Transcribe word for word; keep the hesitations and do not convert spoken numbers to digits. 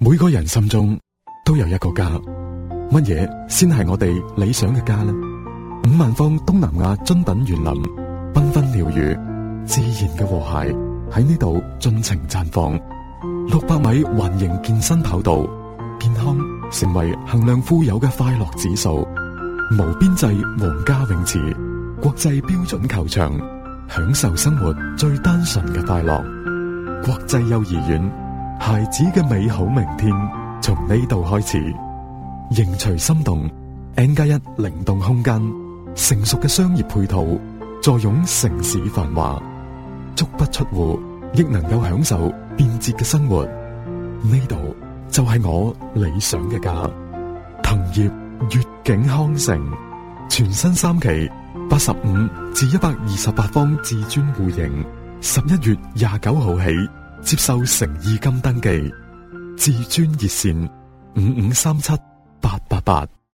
每個人心中都有一個家，乜嘢先係我哋理想嘅家呢？五萬方東南亞津品園林，繽紛鳥語，自然嘅和諧喺呢度盡情綻放。六百米環形健身跑道，健康成為衡量富有嘅快樂指數。無邊際皇家泳池，國際標準球場，享受生活最單純嘅快樂。國際幼兒園，孩子嘅美好明天從呢度開始。凝聚心動 N 加一靈動空間，成熟嘅商業配套，坐擁城市繁華，足不出戶亦能夠享受便捷嘅生活。呢度就係我理想嘅家。藤業悅景康城全新三期八十五至一百二十八方至尊戶型，十一月廿九號起接受誠意金登記，至尊熱線五五三七八八八。